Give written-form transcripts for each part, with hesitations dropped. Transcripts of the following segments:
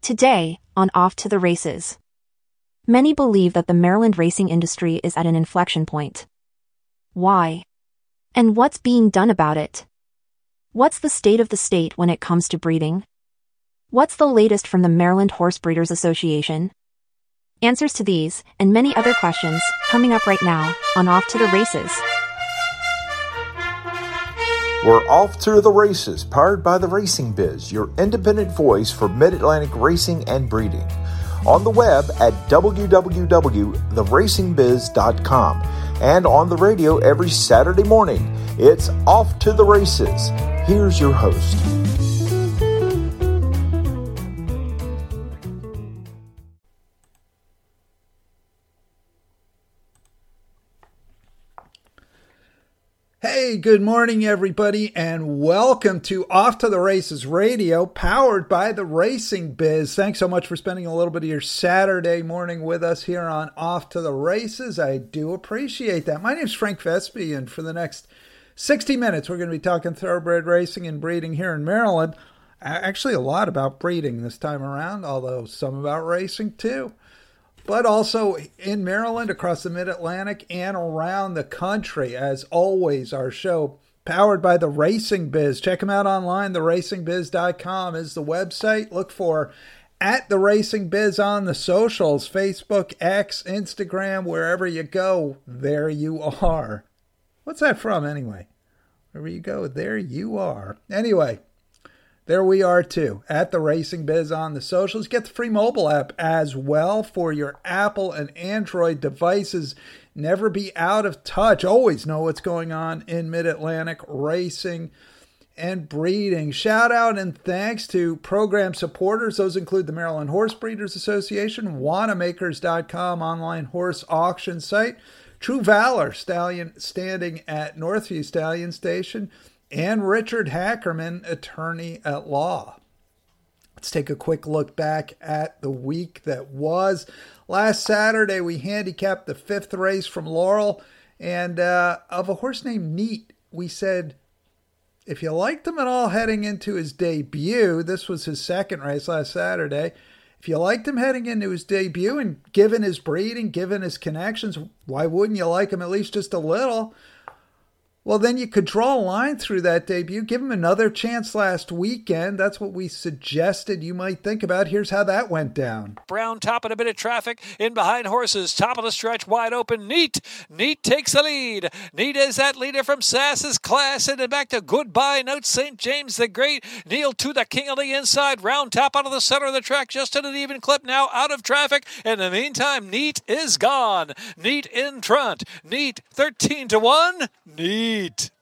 Today, on Off to the Races. Many believe that the Maryland racing industry is at an inflection point. Why? And what's being done about it? What's the state of the state when it comes to breeding? What's the latest from the Maryland Horse Breeders Association? Answers to these and many other questions coming up right now on Off to the Races. We're off to the races, powered by the Racing Biz, your independent voice for Mid-Atlantic racing and breeding. On the web at www.theracingbiz.com and on the radio every Saturday morning. It's Off to the Races. Here's your host. Hey, good morning, everybody, and welcome to Off to the Races Radio, powered by the Racing Biz. Thanks so much for spending a little bit of your Saturday morning with us here on Off to the Races. I do appreciate that. My name is Frank Vespi, and for the next 60 minutes, we're going to be talking thoroughbred racing and breeding here in Maryland. Actually, a lot about breeding this time around, although some about racing too. But also in Maryland, across the Mid-Atlantic, and around the country. As always, our show powered by the Racing Biz. Check them out online. TheRacingBiz.com is the website. Look for at The Racing Biz on the socials, Facebook, X, Instagram, wherever you go, there you are. What's that from anyway? Wherever you go, there you are. Anyway. There we are too, at the Racing Biz on the socials. Get the free mobile app as well for your Apple and Android devices. Never be out of touch. Always know what's going on in Mid-Atlantic racing and breeding. Shout out and thanks to program supporters. Those include the Maryland Horse Breeders Association, Wanamaker's.com online horse auction site, True Valor Stallion standing at Northview Stallion Station, and Richard Hackerman, attorney at law. Let's take a quick look back at the week that was. Last Saturday, we handicapped the fifth race from Laurel, and of a horse named Neat, we said, if you liked him at all heading into his debut, this was his second race last Saturday, if you liked him heading into his debut, and given his breeding, given his connections, why wouldn't you like him at least just a little? Well, then you could draw a line through that debut, give him another chance last weekend. That's what we suggested you might think about. Here's how that went down. Brown top and a bit of traffic in behind horses. Top of the stretch, wide open. Neat takes the lead. Neat is that leader from Sass's class. And then back to Goodbye Note St. James the Great. Neil to the king on the inside. Round top out of the center of the track. Just at an even clip now out of traffic. In the meantime, Neat is gone. Neat in front. Neat 13-1. Neat.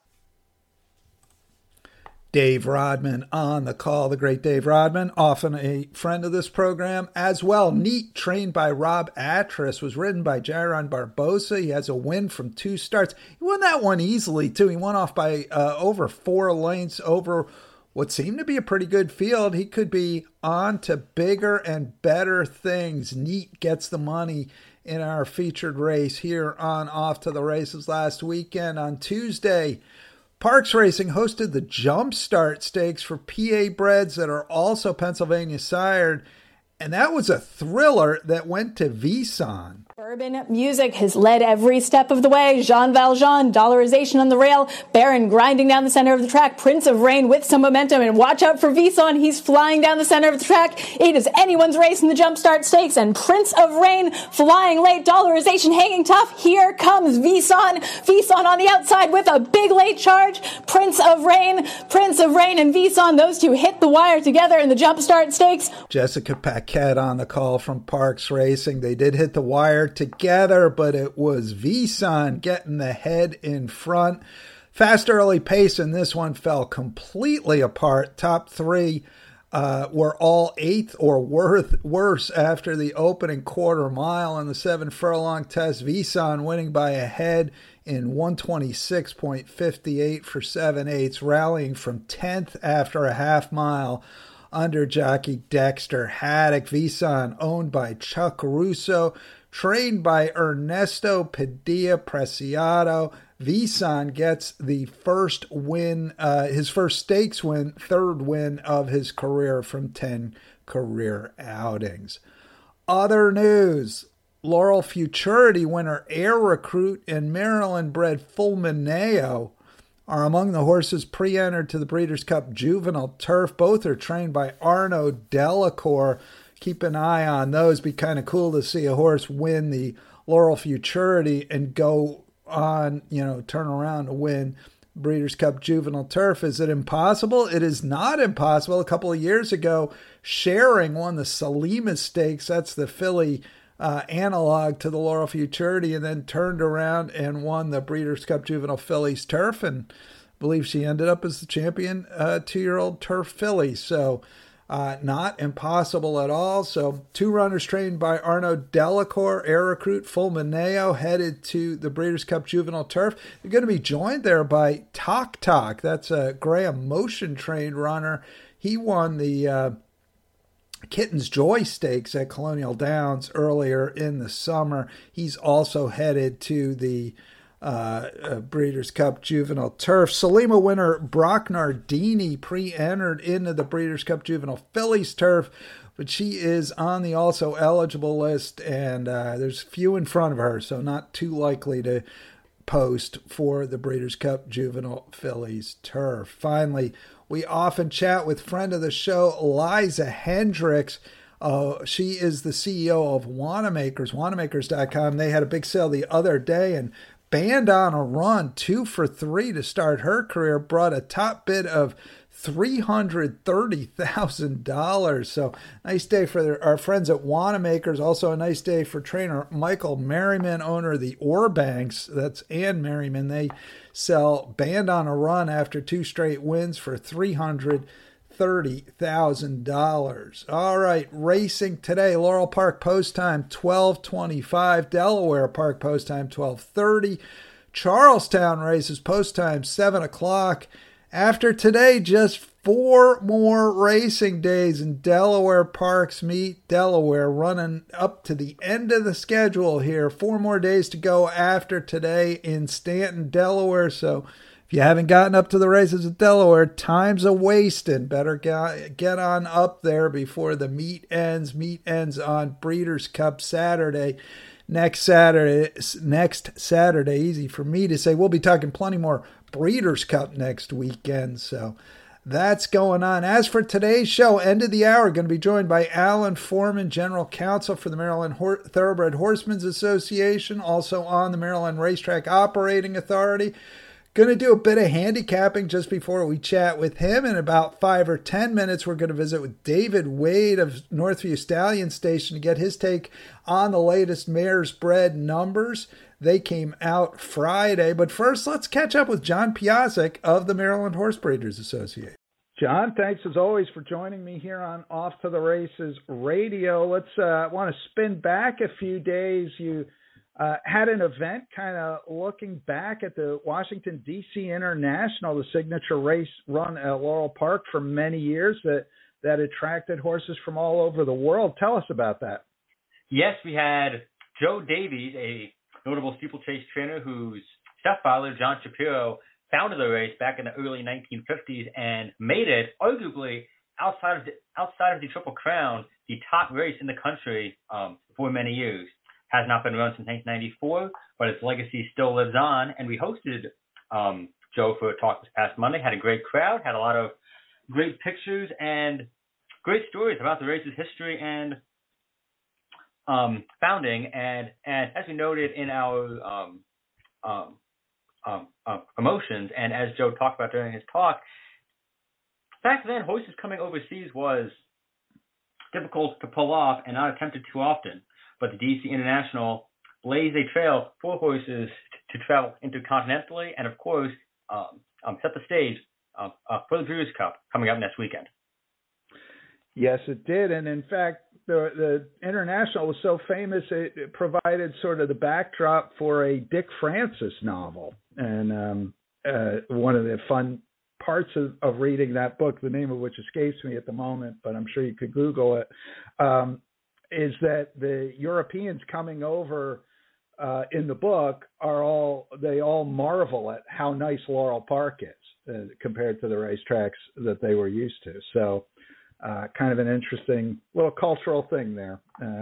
Dave Rodman on the call, the great Dave Rodman, often a friend of this program as well. Neat, trained by Rob Atras, was ridden by Jaron Barbosa. He has a win from 2 starts. He won that one easily, too. He won off by over 4 lengths over what seemed to be a pretty good field. He could be on to bigger and better things. Neat gets the money in our featured race here on Off to the Races last weekend. On Tuesday, Parks Racing hosted the Jumpstart Stakes for PA breds that are also Pennsylvania sired, and that was a thriller that went to Vison. Urban music has led every step of the way. Jean Valjean, dollarization on the rail. Baron grinding down the center of the track. Prince of Rain with some momentum. And watch out for Vison. He's flying down the center of the track. It is anyone's race in the Jumpstart Stakes. And Prince of Rain flying late. Dollarization hanging tough. Here comes Vison. Vison on the outside with a big late charge. Prince of Rain and Vison. Those two hit the wire together in the Jumpstart Stakes. Jessica Paquette on the call from Parks Racing. They did hit the wire together, but it was Vison getting the head in front. Fast early pace in this one fell completely apart. Top 3 were all 8th or worse after the opening quarter mile in the 7 furlong test. Vison winning by a head in 126.58 for 7/8, rallying from 10th after a half mile under jockey Dexter Haddock. Vison owned by Chuck Russo, trained by Ernesto Padilla Preciado. Vison gets the first win, his first stakes win, third win of his career from 10 career outings. Other news, Laurel Futurity winner Air Recruit and Maryland-bred Fulmineo are among the horses pre-entered to the Breeders' Cup Juvenile Turf. Both are trained by Arnaud Delacour. Keep an eye on those. Be kind of cool to see a horse win the Laurel Futurity and go on, turn around to win Breeders' Cup Juvenile Turf. Is it impossible? It is not impossible. A couple of years ago, Sharing won the Salima Stakes. That's the filly analog to the Laurel Futurity, and then turned around and won the Breeders' Cup Juvenile Fillies Turf, and I believe she ended up as the champion 2-year-old turf filly. So not impossible at all. So 2 runners trained by Arnaud Delacour, Air Recruit, Fulmineo, headed to the Breeders' Cup Juvenile Turf. They're going to be joined there by Tok Tok. That's a Graham Motion trained runner. He won the Kitten's Joy Stakes at Colonial Downs earlier in the summer. He's also headed to the Breeders' Cup Juvenile Turf. Salima winner Brock Nardini pre-entered into the Breeders' Cup Juvenile Fillies Turf, but she is on the also eligible list, and there's few in front of her, so not too likely to post for the Breeders' Cup Juvenile Fillies Turf. Finally, we often chat with friend of the show, Liza Hendricks. She is the CEO of Wanamaker's, Wanamaker's.com. They had a big sale the other day, and Band on a Run, 2 for 3 to start her career, brought a top bid of $330,000. So nice day for our friends at Wanamaker's. Also a nice day for trainer Michael Merriman, owner of the Orbanks. That's Ann Merriman. They sell Band on a Run after 2 straight wins for $330,000. All right, racing today. Laurel Park post time 12:25. Delaware Park post time 12:30. Charlestown races post time 7 o'clock. After today, just 4 more racing days in Delaware Parks Meet Delaware, running up to the end of the schedule here. 4 more days to go after today in Stanton, Delaware. So if you haven't gotten up to the races at Delaware, time's a-wasting. Better get on up there before the meet ends. Meet ends on Breeders' Cup Saturday. Next Saturday, easy for me to say. We'll be talking plenty more Breeders' Cup next weekend, so that's going on. As for today's show, end of the hour, going to be joined by Alan Foreman, General Counsel for the Maryland Thoroughbred Horsemen's Association, also on the Maryland Racetrack Operating Authority. Going to do a bit of handicapping just before we chat with him. In about 5 or 10 minutes, we're going to visit with David Wade of Northview Stallion Station to get his take on the latest mares bred numbers. They came out Friday. But first, let's catch up with John Piasek of the Maryland Horse Breeders Association. John, thanks as always for joining me here on Off to the Races Radio. Let's want to spin back a few days. You had an event kind of looking back at the Washington, D.C. International, the signature race run at Laurel Park for many years that attracted horses from all over the world. Tell us about that. Yes, we had Joe Davies, a notable steeplechase trainer whose stepfather, John Shapiro, founded the race back in the early 1950s and made it, arguably, outside of the Triple Crown, the top race in the country for many years. Has not been run since 1994, but its legacy still lives on. And we hosted Joe for a talk this past Monday. Had a great crowd, had a lot of great pictures and great stories about the race's history and founding. And as we noted in our promotions, and as Joe talked about during his talk, back then horses coming overseas was difficult to pull off and not attempted too often. But the DC International blazed a trail for horses to travel intercontinentally and, of course, set the stage for the Breeders' Cup coming up next weekend. Yes, it did. And, in fact, the International was so famous it provided sort of the backdrop for a Dick Francis novel. And one of the fun parts of reading that book, the name of which escapes me at the moment, but I'm sure you could Google it, is that the Europeans coming over in the book they all marvel at how nice Laurel Park is compared to the racetracks that they were used to. So kind of an interesting little cultural thing there,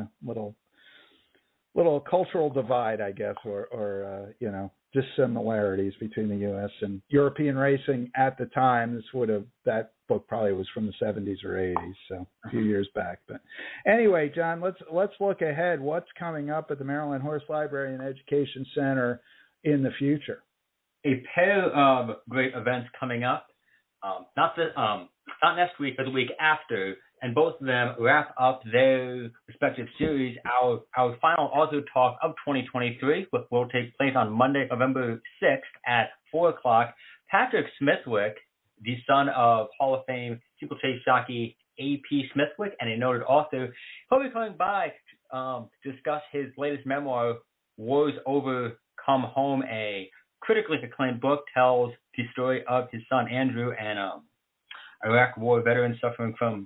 little cultural divide, I guess, or just similarities between the U.S. and European racing at the time. That book probably was from the 70s or 80s, so a few years back. But anyway, John, let's look ahead. What's coming up at the Maryland Horse Library and Education Center in the future? A pair of great events coming up. Not next week, but the week after, and both of them wrap up their respective series. Our final author talk of 2023 will take place on Monday, November 6th at 4 o'clock. Patrick Smithwick, the son of Hall of Fame steeplechase jockey A.P. Smithwick and a noted author, he'll be coming by to discuss his latest memoir, Wars Over, Come Home, a critically acclaimed book, tells the story of his son Andrew, and Iraq War veteran suffering from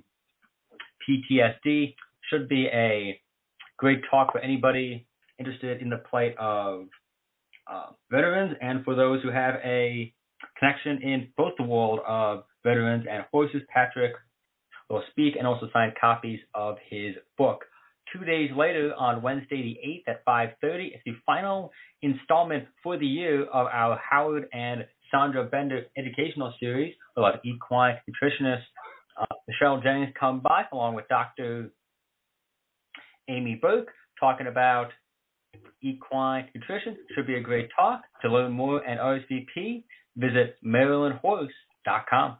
PTSD. Should be a great talk for anybody interested in the plight of veterans, and for those who have a connection in both the world of veterans and horses. Patrick will speak and also sign copies of his book. 2 days later, on Wednesday the 8th at 5:30, it's the final installment for the year of our Howard and Sandra Bender educational series. We'll have equine nutritionist Michelle Jennings come by, along with Dr. Amy Burke, talking about equine nutrition. Should be a great talk. To learn more and RSVP, visit MarylandHorse.com.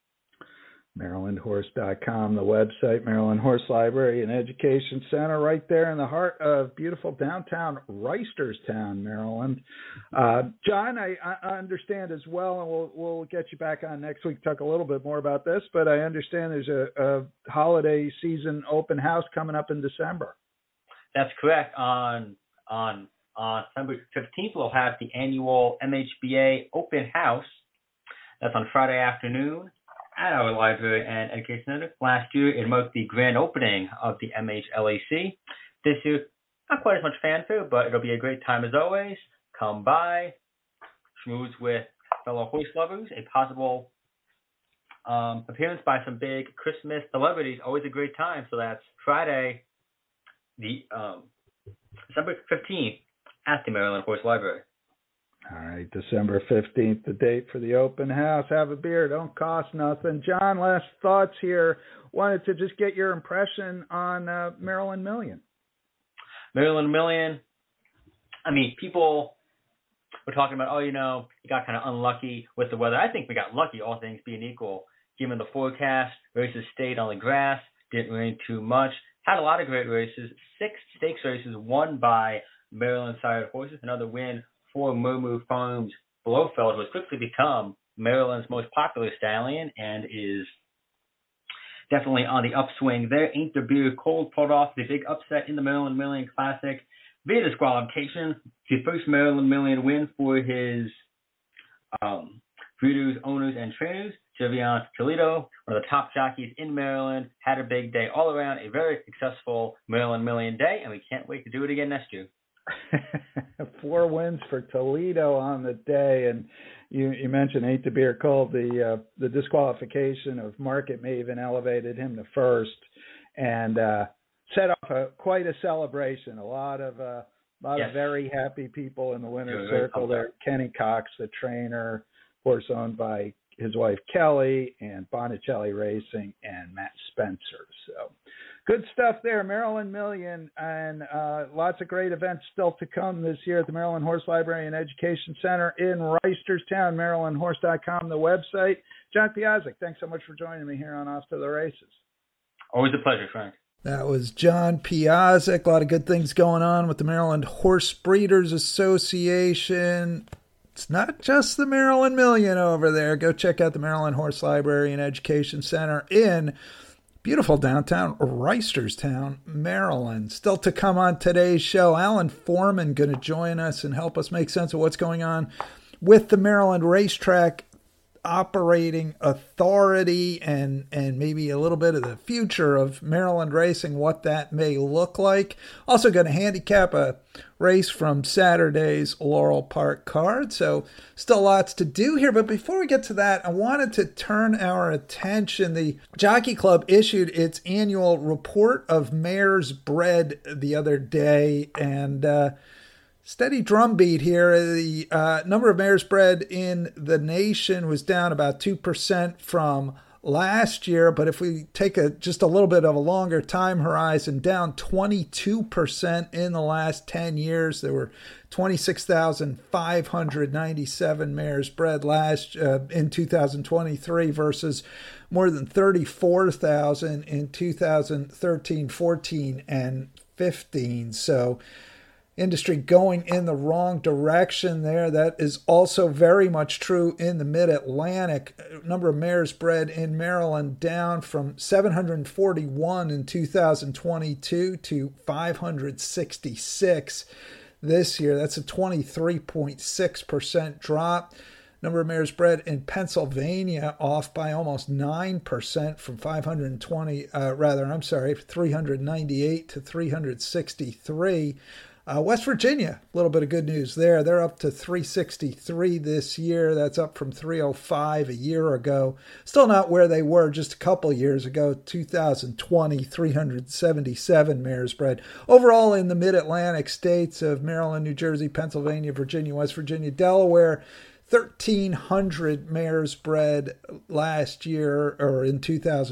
MarylandHorse.com, the website, Maryland Horse Library and Education Center, right there in the heart of beautiful downtown Reisterstown, Maryland. John, I understand as well, and we'll get you back on next week to talk a little bit more about this, but I understand there's a holiday season open house coming up in December. That's correct. On December 15th, we'll have the annual MHBA open house. That's on Friday afternoon at our library and education center. Last year, it marked the grand opening of the MHLAC. This year, not quite as much fanfare, but it'll be a great time as always. Come by, schmooze with fellow horse lovers, a possible appearance by some big Christmas celebrities. Always a great time. So that's Friday, the December 15th at the Maryland Horse Library. All right, December 15th, the date for the open house. Have a beer. Don't cost nothing. John, last thoughts here. Wanted to just get your impression on Maryland Million. Maryland Million, I mean, people were talking about, you got kind of unlucky with the weather. I think we got lucky, all things being equal. Given the forecast, races stayed on the grass, didn't rain too much. Had a lot of great races. 6 stakes races won by Maryland-sired horses. Another win for Murmur Farms Blofeld, who has quickly become Maryland's most popular stallion and is definitely on the upswing there. Ain't the Beer Cold pulled off the big upset in the Maryland Million Classic via disqualification. The first Maryland Million win for his breeders, owners, and trainers. Javion Toledo, one of the top jockeys in Maryland, had a big day all around, a very successful Maryland Million day, and we can't wait to do it again next year. 4 wins for Toledo on the day, and you mentioned Ain't the Beer Cold. The disqualification of Market Maven elevated him to first, and set off quite a celebration. A lot of very happy people in the winner's circle there. Kenny Cox, the trainer, horse owned by his wife Kelly, and Bonicelli Racing, and Matt Spencer. So good stuff there, Maryland Million, and lots of great events still to come this year at the Maryland Horse Library and Education Center in Reisterstown, MarylandHorse.com, the website. John Piazzik, thanks so much for joining me here on Off to the Races. Always a pleasure, Frank. That was John Piazzik. A lot of good things going on with the Maryland Horse Breeders Association. It's not just the Maryland Million over there. Go check out the Maryland Horse Library and Education Center in beautiful downtown Reisterstown, Maryland. Still to come on today's show, Alan Foreman going to join us and help us make sense of what's going on with the Maryland racetrack operating authority and maybe a little bit of the future of Maryland racing, what that may look like. Also going to handicap a race from Saturday's Laurel Park card. So still lots to do here. But before we get to that, I wanted to turn our attention. The Jockey Club issued its annual report of mares bred the other day, and steady drumbeat here. The number of mares bred in the nation was down about 2% from last year, but if we take just a little bit of a longer time horizon, down 22% in the last 10 years. There were 26,597 mares bred in 2023 versus more than 34,000 in 2013, 14, and 15. So industry going in the wrong direction there. That is also very much true in the Mid-Atlantic. Number of mares bred in Maryland down from 741 in 2022 to 566 this year. That's a 23.6% drop. Number of mares bred in Pennsylvania off by almost 9% from 398 to 363. West Virginia, a little bit of good news there. They're up to 363 this year. That's up from 305 a year ago. Still not where they were just a couple years ago. 2020, 377 mares bred. Overall, in the Mid-Atlantic states of Maryland, New Jersey, Pennsylvania, Virginia, West Virginia, Delaware, 1,300 mares bred last year, or in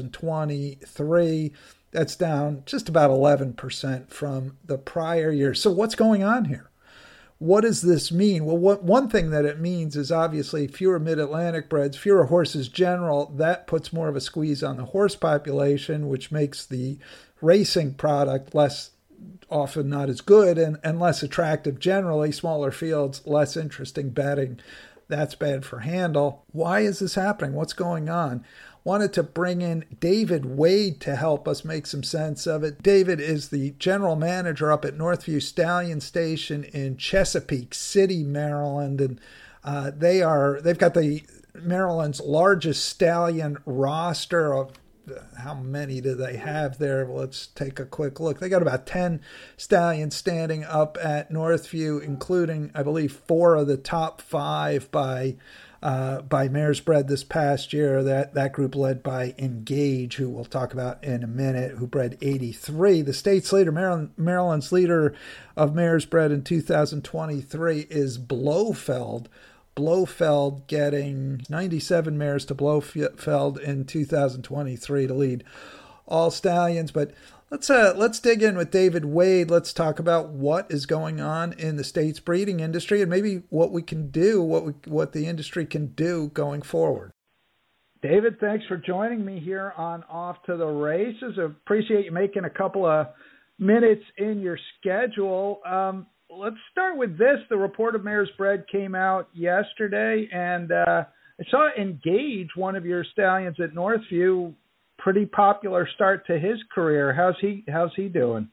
2023. That's down just about 11% from the prior year. So what's going on here? What does this mean? Well, one thing that it means is obviously fewer Mid-Atlantic breds, fewer horses general. That puts more of a squeeze on the horse population, which makes the racing product often not as good and less attractive generally. Smaller fields, less interesting betting. That's bad for handle. Why is this happening? What's going on? Wanted to bring in David Wade to help us make some sense of it. David is the general manager up at Northview Stallion Station in Chesapeake City, Maryland, and they've got the Maryland's largest stallion roster of. How many do they have there? Let's take a quick look. They got about 10 stallions standing up at Northview, including, I believe, 4 of the top 5 by mares bred this past year. That group led by Engage, who we'll talk about in a minute, who bred 83. The state's leader, Maryland's leader of mares bred in 2023 is Blofeld. Blofeld getting 97 mares to Blofeld in 2023 to lead all stallions. But let's dig in with David Wade. Let's talk about what is going on in the state's breeding industry and maybe what we can do, what the industry can do going forward. David, thanks for joining me here on Off to the Races. I appreciate you making a couple of minutes in your schedule. Let's start with this. The report of mares bred came out yesterday, and I saw Engage, one of your stallions at Northview, pretty popular start to his career. How's he doing?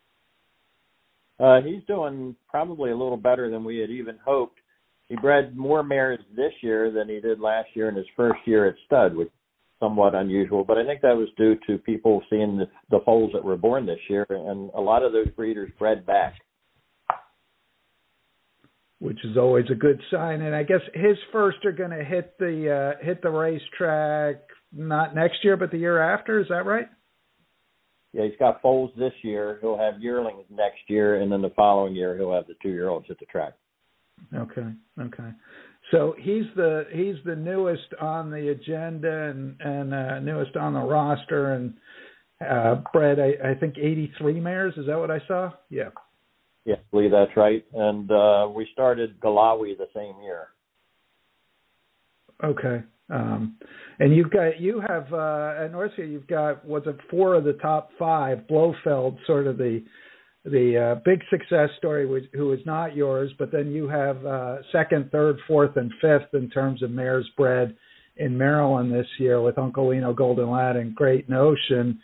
He's doing probably a little better than we had even hoped. He bred more mares this year than he did last year in his first year at stud, which is somewhat unusual, but I think that was due to people seeing the foals that were born this year, and a lot of those breeders bred back. Which is always a good sign. And I guess his first are going to hit the racetrack not next year, but the year after. Is that right? Yeah, he's got foals this year. He'll have yearlings next year, and then the following year he'll have the 2-year-olds at the track. Okay. So he's the newest on the agenda and newest on the roster, and bred I think 83 mares. Is that what I saw? Yeah. Yeah, I believe that's right. And we started Galawi the same year. Okay. And you have at Northview, you've got, 4 of the top 5. Blofeld, sort of the big success story, who is not yours, but then you have 2nd, 3rd, 4th, and 5th in terms of mares bred in Maryland this year with Uncle Lino, Golden Lad, and Great Notion.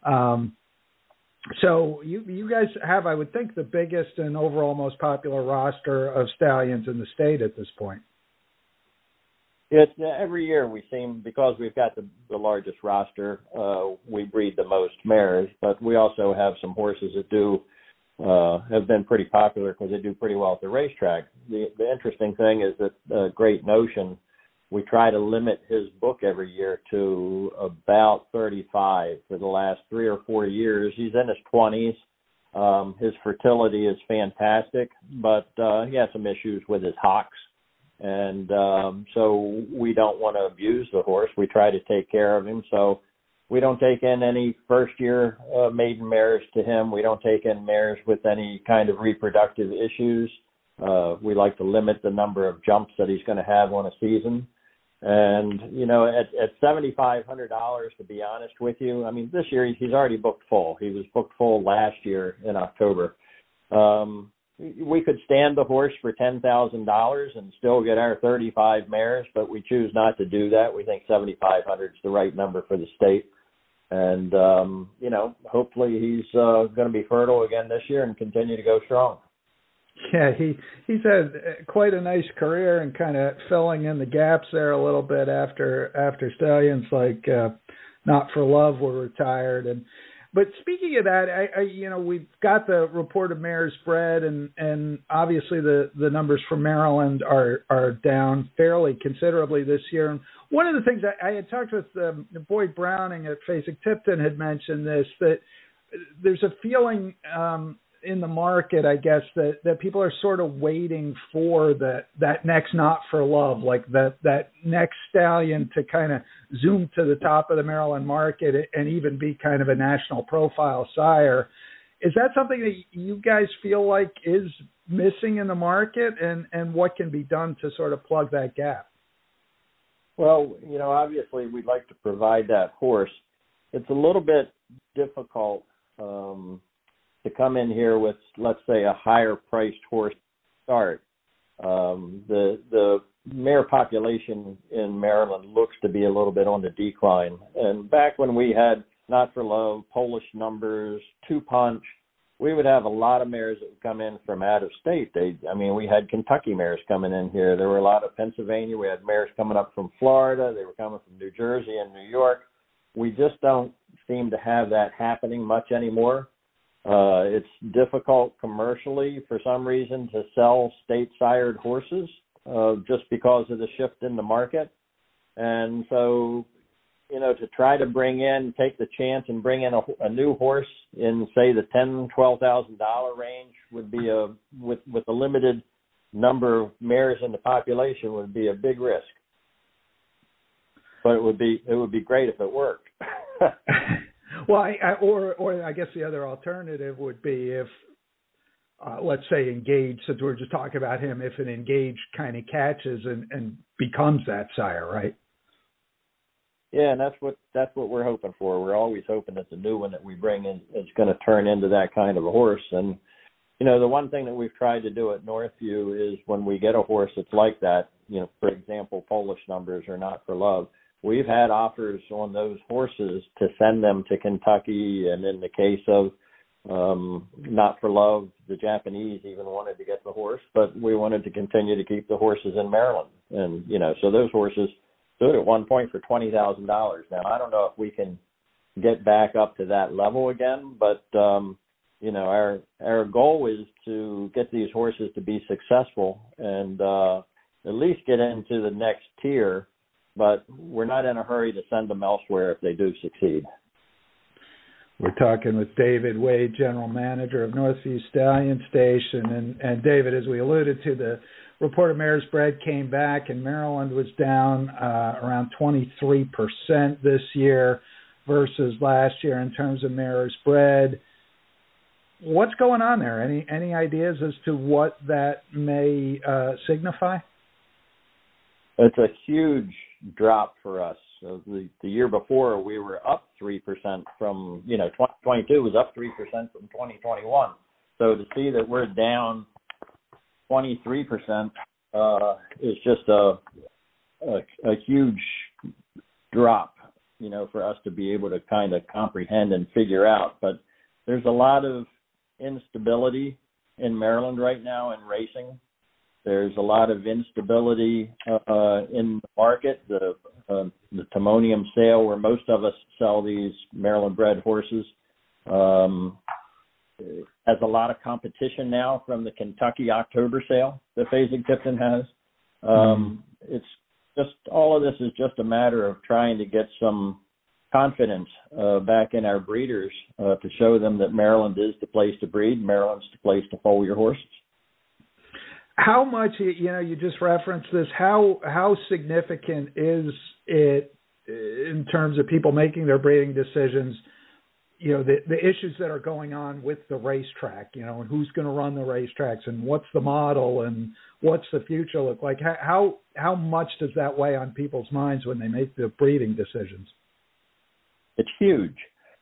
So you guys have, I would think, the biggest and overall most popular roster of stallions in the state at this point. It's every year we seem, because we've got the largest roster, we breed the most mares, but we also have some horses that have been pretty popular because they do pretty well at the racetrack. The interesting thing is that Great Notion, we try to limit his book every year to about 35 for the last 3 or 4 years. He's in his 20s. His fertility is fantastic, but he has some issues with his hocks. And so we don't want to abuse the horse. We try to take care of him. So we don't take in any first-year maiden mares to him. We don't take in mares with any kind of reproductive issues. We like to limit the number of jumps that he's going to have on a season. And, at $7,500, to be honest with you, I mean, this year he's already booked full. He was booked full last year in October. We could stand the horse for $10,000 and still get our 35 mares, but we choose not to do that. We think $7,500 is the right number for the state. And, hopefully he's going to be fertile again this year and continue to go strong. Yeah, he's had quite a nice career and kind of filling in the gaps there a little bit after stallions like Not for Love were retired. But speaking of that, we've got the reported mares bred, and obviously the numbers for Maryland are down fairly considerably this year. And one of the things I had talked with Boyd Browning at Fasig-Tipton had mentioned this, that there's a feeling in the market, I guess, that people are sort of waiting for that next Not for Love, like that next stallion to kind of zoom to the top of the Maryland market and even be kind of a national profile sire. Is that something that you guys feel like is missing in the market, and what can be done to sort of plug that gap? Well, obviously we'd like to provide that horse. It's a little bit difficult to come in here with, let's say, a higher priced horse to start. The mare population in Maryland looks to be a little bit on the decline. And back when we had Not for Love, Polish Numbers, Two Punch, we would have a lot of mares that would come in from out of state. We had Kentucky mares coming in here. There were a lot of Pennsylvania. We had mares coming up from Florida. They were coming from New Jersey and New York. We just don't seem to have that happening much anymore. It's difficult commercially for some reason to sell state-sired horses just because of the shift in the market. And so, to try to take the chance and bring in a new horse in, say, the $10,000, $12,000 range would be with a limited number of mares in the population would be a big risk. But it would be great if it worked. Well, I guess the other alternative would be if, let's say, Engage, since we're just talking about him, if an Engage kind of catches and becomes that sire, right? Yeah, and that's what we're hoping for. We're always hoping that the new one that we bring in is going to turn into that kind of a horse. And, the one thing that we've tried to do at Northview is when we get a horse that's like that, for example, Polish Numbers or Not for Love, we've had offers on those horses to send them to Kentucky, and in the case of Not for Love, the Japanese even wanted to get the horse, but we wanted to continue to keep the horses in Maryland. And, so those horses stood at one point for $20,000. Now, I don't know if we can get back up to that level again, but, our goal is to get these horses to be successful and at least get into the next tier. But we're not in a hurry to send them elsewhere if they do succeed. We're talking with David Wade, General Manager of Northview Stallion Station. And David, as we alluded to, the reported mares bred came back, and Maryland was down around 23% this year versus last year in terms of mares bred. What's going on there? Any ideas as to what that may signify? It's a huge drop for us. So the year before, we were up 3% from, 2022 was up 3% from 2021. So to see that we're down 23% is just a huge drop, for us to be able to kind of comprehend and figure out. But there's a lot of instability in Maryland right now in racing. There's a lot of instability in the market. The Timonium sale, where most of us sell these Maryland-bred horses, has a lot of competition now from the Kentucky October sale that Fasig-Tipton has. It's just, all of this is just a matter of trying to get some confidence back in our breeders to show them that Maryland is the place to breed. Maryland's the place to foal your horses. How much, you just referenced this, how significant is it in terms of people making their breeding decisions, the issues that are going on with the racetrack, and who's going to run the racetracks and what's the model and what's the future look like? How much does that weigh on people's minds when they make the breeding decisions? It's huge.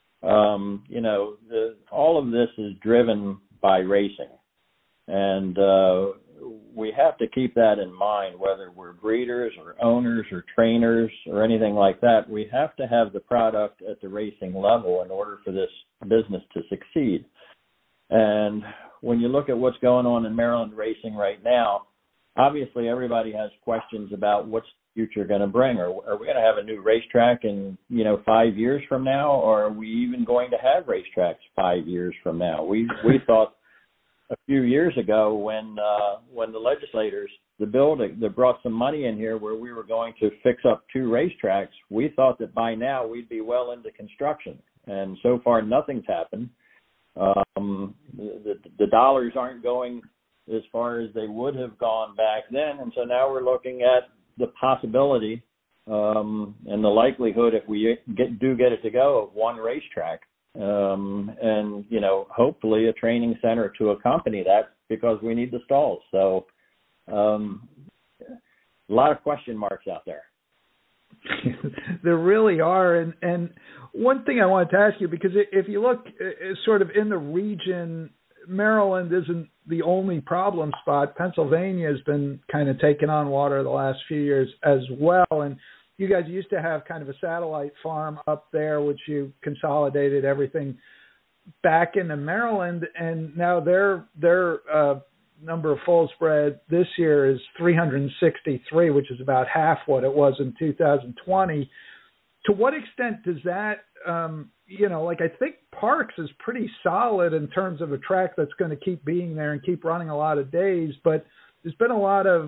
All of this is driven by racing. And we have to keep that in mind, whether we're breeders or owners or trainers or anything like that. We have to have the product at the racing level in order for this business to succeed. And when you look at what's going on in Maryland racing right now, obviously everybody has questions about what's the future going to bring. Are we going to have a new racetrack in 5 years from now, or are we even going to have racetracks 5 years from now? We thought a few years ago when the legislators, the bill that brought some money in here where we were going to fix up 2 racetracks, we thought that by now we'd be well into construction. And so far nothing's happened. The dollars aren't going as far as they would have gone back then. And so now we're looking at the possibility and the likelihood, if we do get it to go, of 1 racetrack. And hopefully a training center to accompany that, because we need the stalls. So a lot of question marks out there. There really are. And one thing I wanted to ask you, because if you look sort of in the region, Maryland isn't the only problem spot. Pennsylvania has been kind of taking on water the last few years as well. And you guys used to have kind of a satellite farm up there, which you consolidated everything back into Maryland, and now their number of foals bred this year is 363, which is about half what it was in 2020. To what extent does that, I think Parks is pretty solid in terms of a track that's going to keep being there and keep running a lot of days, but there's been a lot of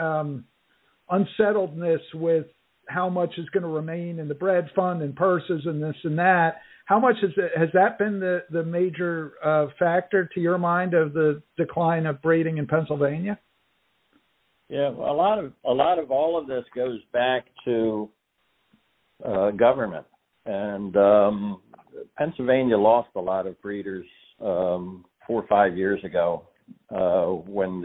unsettledness with how much is going to remain in the bred fund and purses and this and that. How much has that been the major factor to your mind of the decline of breeding in Pennsylvania? Yeah, a lot of all of this goes back to government, and Pennsylvania lost a lot of breeders 4 or 5 years ago when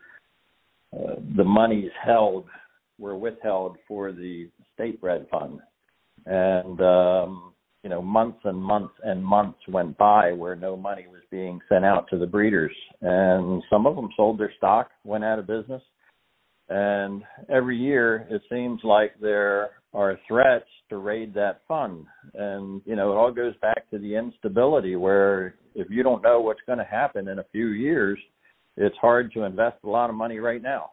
the monies were withheld for the state bred fund, and months and months and months went by where no money was being sent out to the breeders, and some of them sold their stock, went out of business, and every year it seems like there are threats to raid that fund, and it all goes back to the instability where if you don't know what's going to happen in a few years, it's hard to invest a lot of money right now.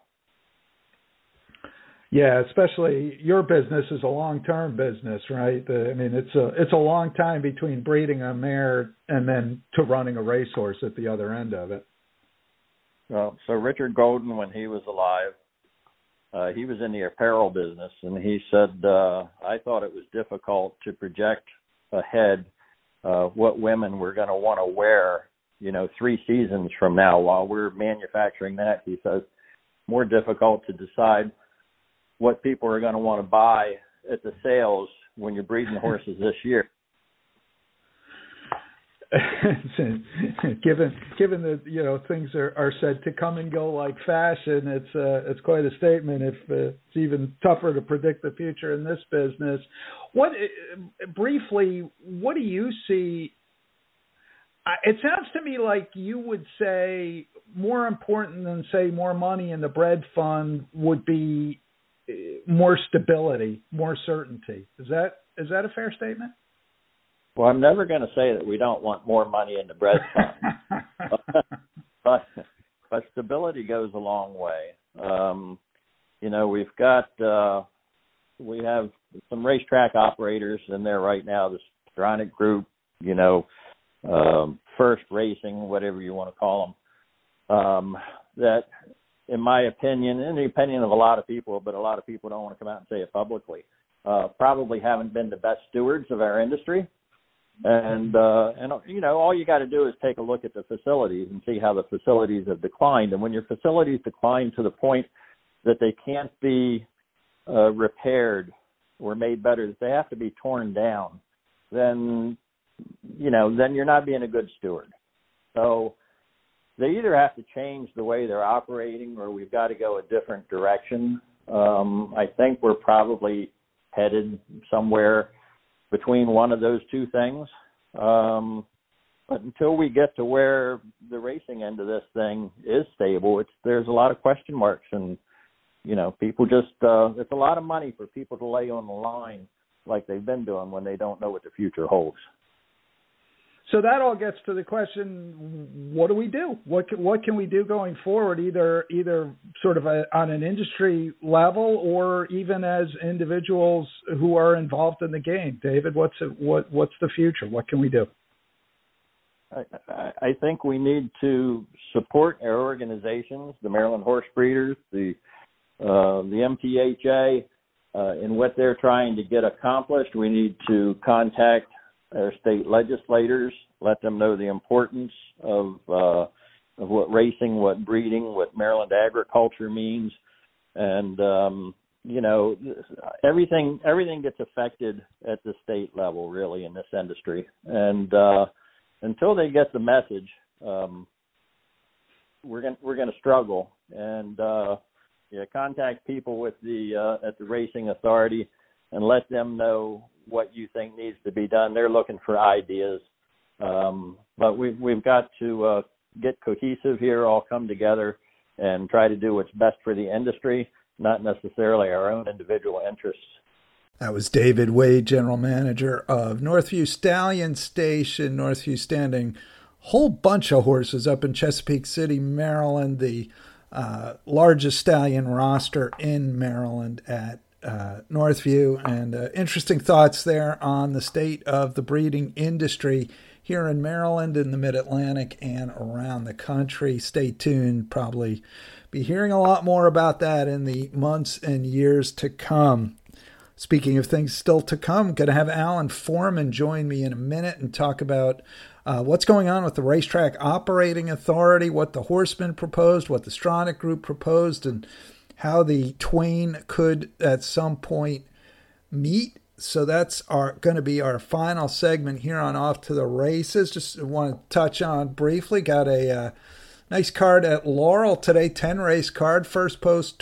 Yeah, especially your business is a long-term business, right? It's a long time between breeding a mare and then to running a racehorse at the other end of it. Well, so Richard Golden, when he was alive, he was in the apparel business, and he said, I thought it was difficult to project ahead what women were going to want to wear, 3 seasons from now. While we're manufacturing that, he says, more difficult to decide what people are going to want to buy at the sales when you're breeding horses this year. Given that things are said to come and go like fashion, it's quite a statement. If it's even tougher to predict the future in this business, what do you see? It sounds to me like you would say more important than say more money in the bred fund would be more stability, more certainty. Is that a fair statement? Well, I'm never going to say that we don't want more money in the bred fund, but stability goes a long way. We've got we have some racetrack operators in there right now, the Stronach Group, First Racing, whatever you want to call them, that, in my opinion, in the opinion of a lot of people, but a lot of people don't want to come out and say it publicly, probably haven't been the best stewards of our industry. And all you got to do is take a look at the facilities and see how the facilities have declined. And when your facilities decline to the point that they can't be repaired or made better, that they have to be torn down, then you're not being a good steward. So they either have to change the way they're operating, or we've got to go a different direction. I think we're probably headed somewhere between one of those two things. But until we get to where the racing end of this thing is stable, there's a lot of question marks, and people just it's a lot of money for people to lay on the line like they've been doing when they don't know what the future holds. So that all gets to the question: what do we do? What can we do going forward? Either sort of on an industry level, or even as individuals who are involved in the game. David, what's the future? What can we do? I think we need to support our organizations, the Maryland Horse Breeders, the MTHA, in what they're trying to get accomplished. We need to contact our state legislators, let them know the importance of what racing, what breeding, what Maryland agriculture means, and everything gets affected at the state level, really, in this industry. And until they get the message, we're going to struggle. And contact people with at the Racing Authority and let them know what you think needs to be done. They're looking for ideas, but we've got to get cohesive here, all come together, and try to do what's best for the industry, not necessarily our own individual interests. That was David Wade, General Manager of Northview Stallion Station. Northview standing a whole bunch of horses up in Chesapeake City, Maryland, the largest stallion roster in Maryland at Northview, and interesting thoughts there on the state of the breeding industry here in Maryland, in the Mid-Atlantic, and around the country. Stay tuned. Probably be hearing a lot more about that in the months and years to come. Speaking of things still to come, going to have Alan Foreman join me in a minute and talk about what's going on with the Racetrack Operating Authority, what the Horsemen proposed, what the Stronach Group proposed, and how the twain could at some point meet. So that's going to be our final segment here on Off to the Races. Just want to touch on briefly, got a nice card at Laurel today, 10-race card, first post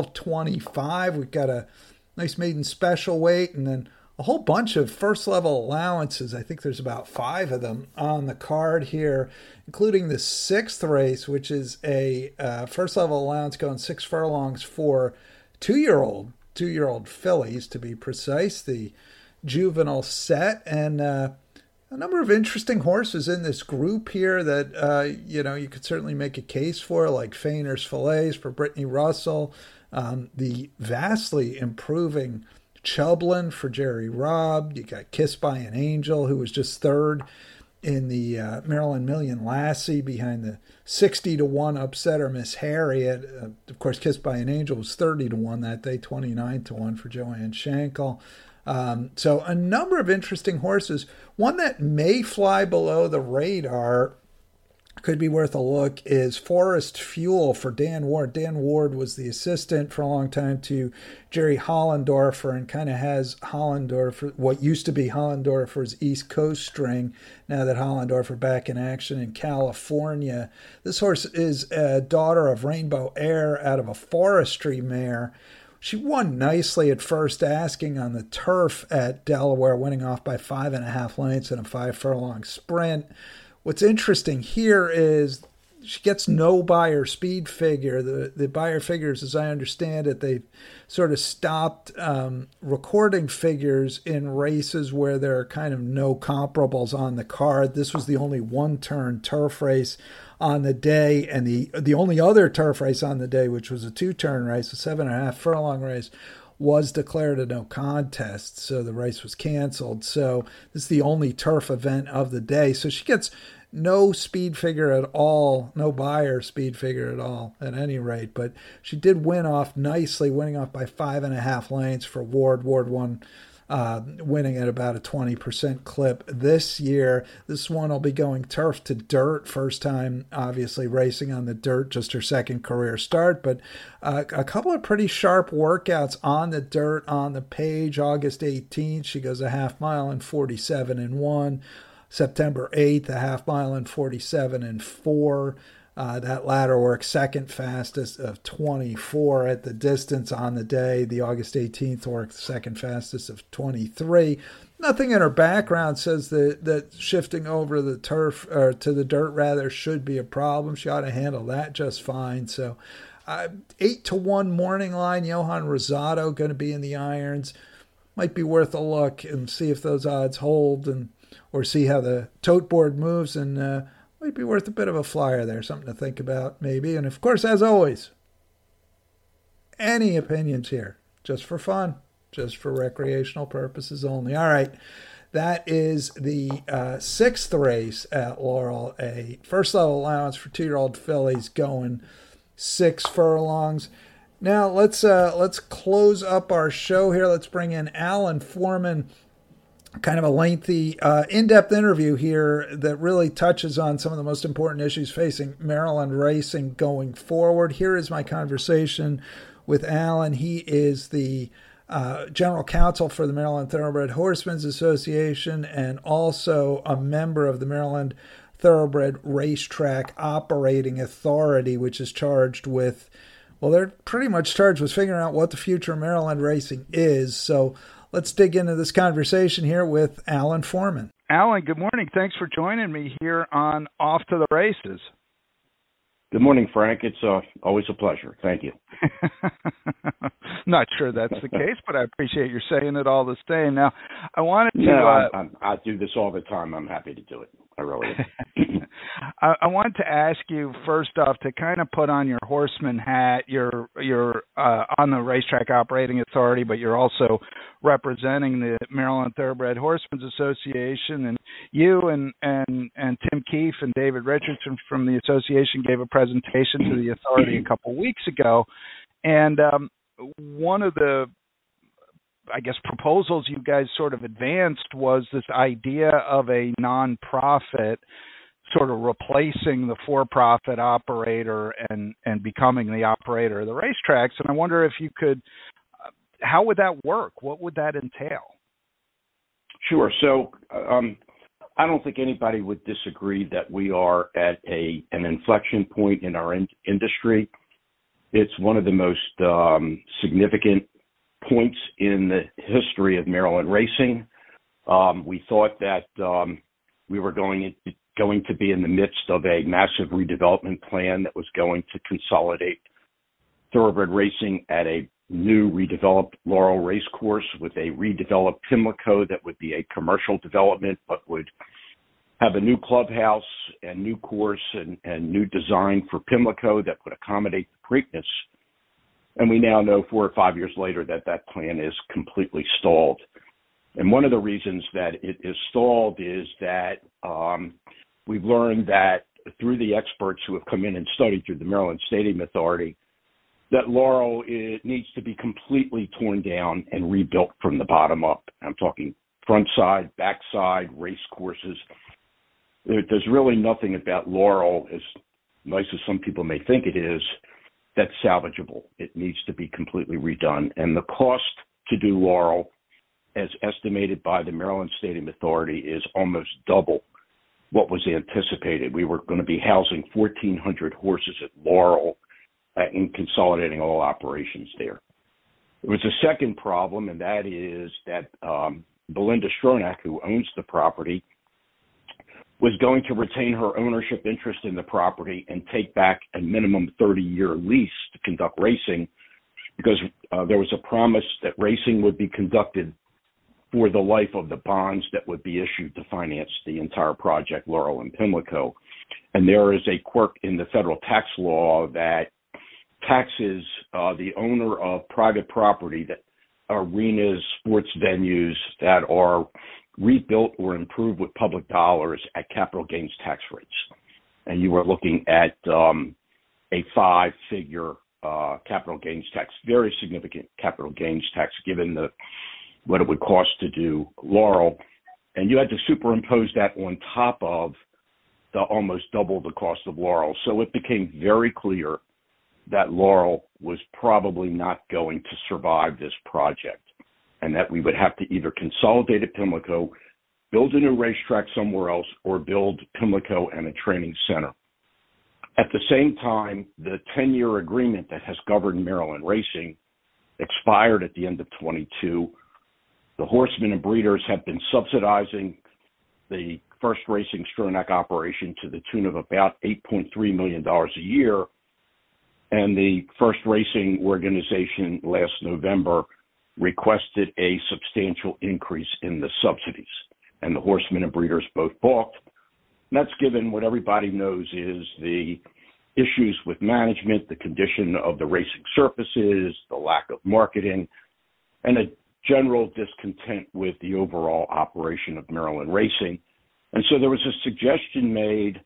1225. We've got a nice maiden special weight, and then a whole bunch of first-level allowances. I think there's about 5 of them on the card here, including the 6th race, which is a first-level allowance going 6 furlongs for two-year-old fillies, to be precise, the juvenile set, and a number of interesting horses in this group here that, you could certainly make a case for, like Feiner's Fillets for Brittany Russell, the vastly improving Chublin for Jerry Robb. You got Kissed by an Angel, who was just 3rd in the Maryland Million Lassie behind the 60-1 upsetter Miss Harriet. Of course, Kissed by an Angel was 30-1 that day, 29-1 for Joanne Schenkel. So a number of interesting horses. One that may fly below the radar, could be worth a look, is Forest Fuel for Dan Ward. Dan Ward was the assistant for a long time to Jerry Hollendorfer, and kind of has Hollendorfer, what used to be Hollendorfer's East Coast string, now that Hollendorfer back in action in California. This horse is a daughter of Rainbow Air out of a forestry mare. She won nicely at first asking on the turf at Delaware, winning off by 5.5 lengths in a 5-furlong sprint. What's interesting here is she gets no Beyer speed figure. The Beyer figures, as I understand it, they sort of stopped recording figures in races where there are kind of no comparables on the card. This was the only one-turn turf race on the day, and the only other turf race on the day, which was a two-turn race, a 7.5 furlong race, was declared a no contest, so the race was canceled. So this is the only turf event of the day. So she gets no speed figure at all, no Beyer speed figure at all, at any rate. But she did win off nicely, winning off by 5.5 lengths for Ward. Ward won, winning at about a 20% clip this year. This one will be going turf to dirt, first time obviously racing on the dirt, just her second career start, but a couple of pretty sharp workouts on the dirt on the page. August 18th, she goes a half mile in 47-1. September 8th, a half mile in 47-4. That latter work, second fastest of 24 at the distance on the day. The August 18th work, second fastest of 23. Nothing in her background says that shifting over the turf, or to the dirt rather, should be a problem. She ought to handle that just fine. So 8-1 morning line, Johan Rosado going to be in the irons. Might be worth a look and see if those odds hold, or see how the tote board moves, and might be worth a bit of a flyer there, something to think about maybe. And of course, as always, any opinions here, just for fun, just for recreational purposes only. All right, that is the sixth race at Laurel, a first level allowance for 2-year-old fillies going 6 furlongs. Now let's close up our show here. Let's bring in Alan Foreman. Kind of a lengthy, in-depth interview here that really touches on some of the most important issues facing Maryland racing going forward. Here is my conversation with Alan. He is the general counsel for the Maryland Thoroughbred Horsemen's Association and also a member of the Maryland Thoroughbred Racetrack Operating Authority, which is charged with, well, they're pretty much charged with figuring out what the future of Maryland racing is. So let's dig into this conversation here with Alan Foreman. Alan, good morning. Thanks for joining me here on Off to the Races. Good morning, Frank. It's always a pleasure. Thank you. Not sure that's the case, but I appreciate you saying it all the same. Now, I wanted to... I do this all the time. I'm happy to do it. I really am. I wanted to ask you first off to kind of put on your horseman hat. You're on the Racetrack Operating Authority, but you're also representing the Maryland Thoroughbred Horsemen's Association. And you and Tim Keefe and David Richardson from the association gave a presentation to the authority a couple weeks ago. And one of the, I guess, proposals you guys sort of advanced was this idea of a nonprofit sort of replacing the for-profit operator and becoming the operator of the racetracks. And I wonder if you could, how would that work? What would that entail? Sure. So I don't think anybody would disagree that we are at an inflection point in our industry. It's one of the most significant points in the history of Maryland racing. We thought that we were going to be in the midst of a massive redevelopment plan that was going to consolidate thoroughbred racing at a new redeveloped Laurel race course with a redeveloped Pimlico that would be a commercial development but would have a new clubhouse and new course and new design for Pimlico that would accommodate the Preakness. And we now know 4 or 5 years later that that plan is completely stalled. And one of the reasons that it is stalled is that we've learned that through the experts who have come in and studied through the Maryland Stadium Authority, that Laurel needs to be completely torn down and rebuilt from the bottom up. I'm talking front side, back side, race courses. There's really nothing about Laurel, as nice as some people may think it is, that's salvageable. It needs to be completely redone. And the cost to do Laurel, as estimated by the Maryland Stadium Authority, is almost double what was anticipated. We were going to be housing 1,400 horses at Laurel and consolidating all operations there. There was a second problem, and that is that Belinda Stronach, who owns the property, was going to retain her ownership interest in the property and take back a minimum 30-year lease to conduct racing, because there was a promise that racing would be conducted for the life of the bonds that would be issued to finance the entire project, Laurel and Pimlico. And there is a quirk in the federal tax law that taxes the owner of private property, that arenas, sports venues that are rebuilt or improved with public dollars at capital gains tax rates. And you are looking at a 5-figure capital gains tax, very significant capital gains tax, given what it would cost to do Laurel. And you had to superimpose that on top of the almost double the cost of Laurel. So it became very clear that Laurel was probably not going to survive this project, and that we would have to either consolidate at Pimlico, build a new racetrack somewhere else, or build Pimlico and a training center. At the same time, the 10-year agreement that has governed Maryland racing expired at the end of 22. The horsemen and breeders have been subsidizing the First Racing Stronach operation to the tune of about $8.3 million a year. And the First Racing organization last November requested a substantial increase in the subsidies. And the horsemen and breeders both balked. And that's given what everybody knows is the issues with management, the condition of the racing surfaces, the lack of marketing, and a general discontent with the overall operation of Maryland racing. And so there was a suggestion made,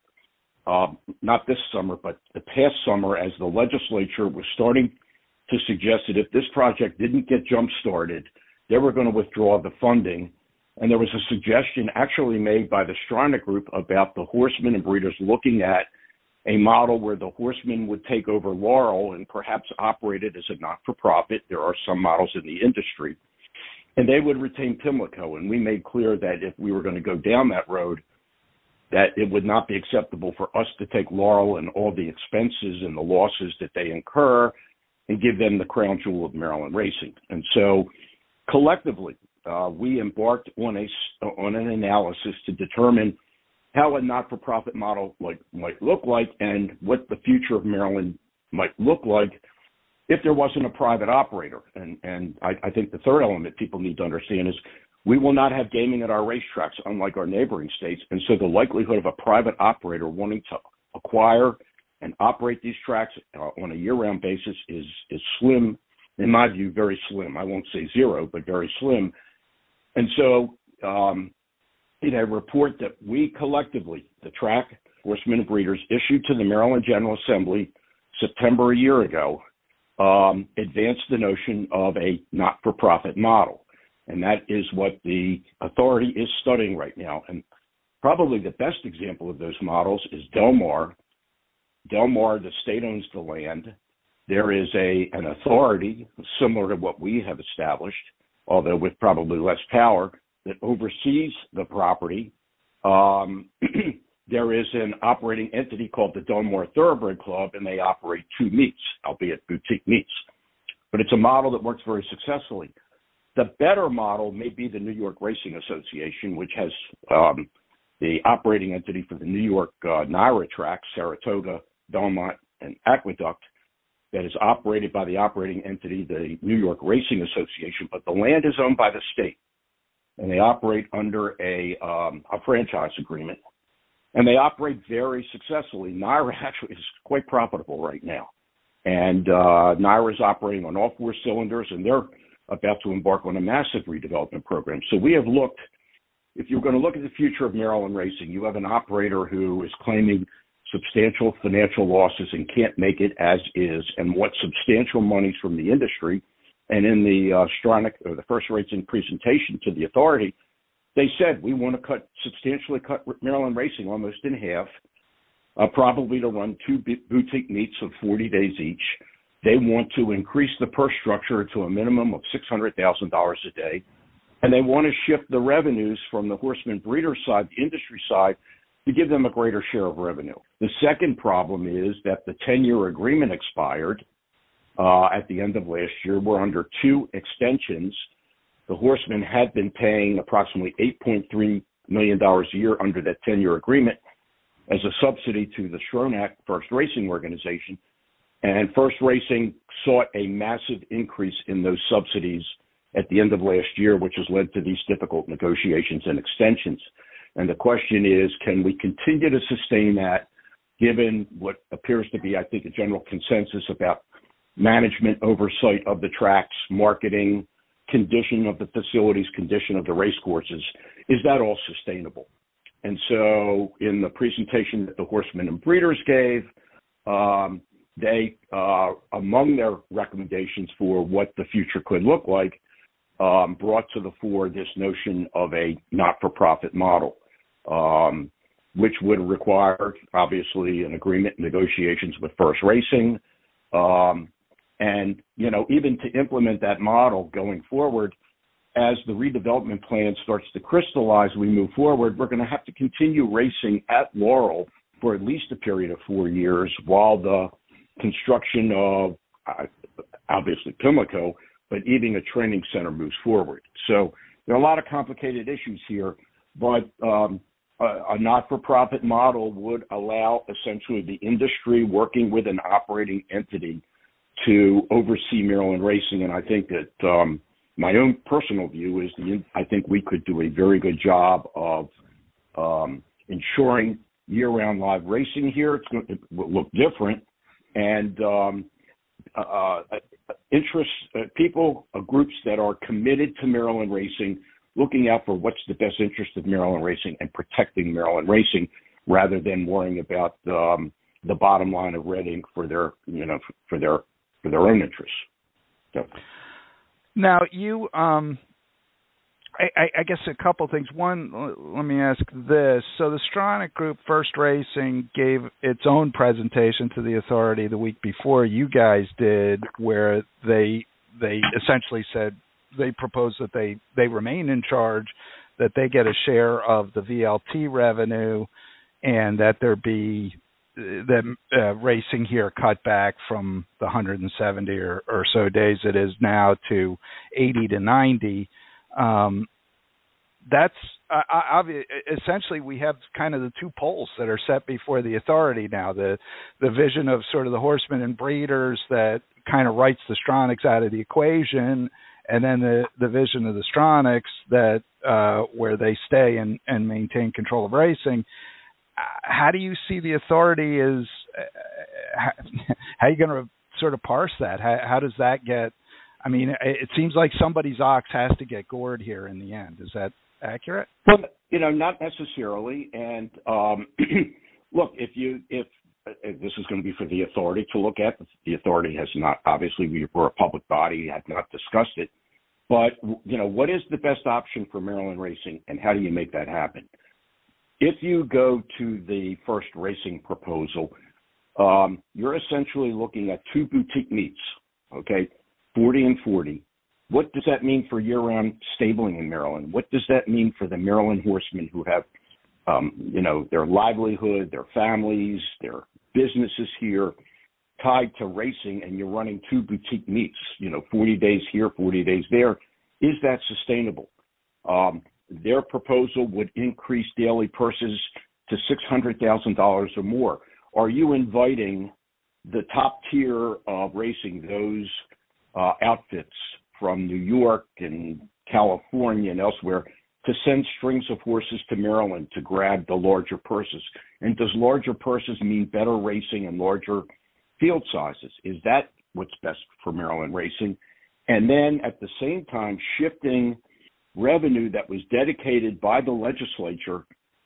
not this summer, but the past summer, as the legislature was starting to suggest that if this project didn't get jump-started, they were going to withdraw the funding. And there was a suggestion actually made by the Stronach Group about the horsemen and breeders looking at a model where the horsemen would take over Laurel and perhaps operate it as a not-for-profit. There are some models in the industry. And they would retain Pimlico. And we made clear that if we were going to go down that road, that it would not be acceptable for us to take Laurel and all the expenses and the losses that they incur and give them the crown jewel of Maryland racing. And so collectively, we embarked on an analysis to determine how a not-for-profit model might look like and what the future of Maryland might look like if there wasn't a private operator. And I think the third element people need to understand is we will not have gaming at our racetracks, unlike our neighboring states. And so the likelihood of a private operator wanting to acquire and operate these tracks on a year-round basis is slim, in my view, very slim. I won't say zero, but very slim. And so in a report that we collectively, the track, horsemen and breeders, issued to the Maryland General Assembly September a year ago, advanced the notion of a not-for-profit model. And that is what the authority is studying right now. And probably the best example of those models is Del Mar. Del Mar, the state owns the land. There is an authority similar to what we have established, although with probably less power, that oversees the property. There is an operating entity called the Del Mar Thoroughbred Club, and they operate 2 meets, albeit boutique meets. But it's a model that works very successfully. The better model may be the New York Racing Association, which has the operating entity for the New York NYRA tracks, Saratoga, Belmont, and Aqueduct, that is operated by the operating entity, the New York Racing Association, but the land is owned by the state, and they operate under a franchise agreement, and they operate very successfully. NYRA actually is quite profitable right now, and NYRA is operating on all 4 cylinders, and they're about to embark on a massive redevelopment program. So we have looked, if you're going to look at the future of Maryland racing, you have an operator who is claiming substantial financial losses and can't make it as is, and wants substantial monies from the industry. And in the Stronach, or the First Racing presentation to the authority, they said, we want to substantially cut Maryland racing almost in half, probably to run 2 boutique meets of 40 days each. They want to increase the purse structure to a minimum of $600,000 a day, and they want to shift the revenues from the horseman breeder side, the industry side, to give them a greater share of revenue. The second problem is that the 10-year agreement expired at the end of last year. We're under 2 extensions. The horsemen had been paying approximately $8.3 million a year under that 10-year agreement as a subsidy to the Stronach First Racing organization. And First Racing sought a massive increase in those subsidies at the end of last year, which has led to these difficult negotiations and extensions. And the question is, can we continue to sustain that given what appears to be, I think, a general consensus about management oversight of the tracks, marketing, condition of the facilities, condition of the race courses? Is that all sustainable? And so in the presentation that the horsemen and breeders gave, they, among their recommendations for what the future could look like, brought to the fore this notion of a not-for-profit model, which would require, obviously, an agreement, negotiations with First Racing. And, you know, even to implement that model going forward, as the redevelopment plan starts to crystallize, we move forward, we're going to have to continue racing at Laurel for at least a period of 4 years while the construction of, obviously, Pimlico, but even a training center moves forward. So there are a lot of complicated issues here, but a not-for-profit model would allow essentially the industry working with an operating entity to oversee Maryland racing. And I think that my own personal view is I think we could do a very good job of ensuring year-round live racing here. It will look different. And people, groups that are committed to Maryland racing, looking out for what's the best interest of Maryland racing and protecting Maryland racing, rather than worrying about the bottom line of Red Ink for their, you know, for their own interests. So. Now you, I guess a couple things. One, let me ask this. So the Stronach Group, First Racing, gave its own presentation to the authority the week before you guys did, where they essentially said they proposed that they remain in charge, that they get a share of the VLT revenue, and that there be racing here cut back from the 170 or so days it is now to 80 to 90. That's obvious. Essentially, we have kind of the two poles that are set before the authority now. The vision of sort of the horsemen and breeders that kind of writes the Stronachs out of the equation, and then the vision of the Stronachs that where they stay and maintain control of racing. How do you see the authority as? How are you going to sort of parse that? How does that get? I mean, it seems like somebody's ox has to get gored here in the end. Is that accurate? Well, you know, not necessarily. And look, if this is going to be for the authority to look at, the authority has not. Obviously, we're a public body, have not discussed it. But you know, what is the best option for Maryland racing, and how do you make that happen? If you go to the First Racing proposal, you're essentially looking at two boutique meets, okay, 40 and 40. What does that mean for year-round stabling in Maryland? What does that mean for the Maryland horsemen who have, you know, their livelihood, their families, their businesses here tied to racing, and you're running two boutique meets, you know, 40 days here, 40 days there? Is that sustainable? Their proposal would increase daily purses to $600,000 or more. Are you inviting the top tier of racing, those outfits from New York and California and elsewhere, to send strings of horses to Maryland to grab the larger purses? And does larger purses mean better racing and larger field sizes? Is that what's best for Maryland racing? And then at the same time, shifting revenue that was dedicated by the legislature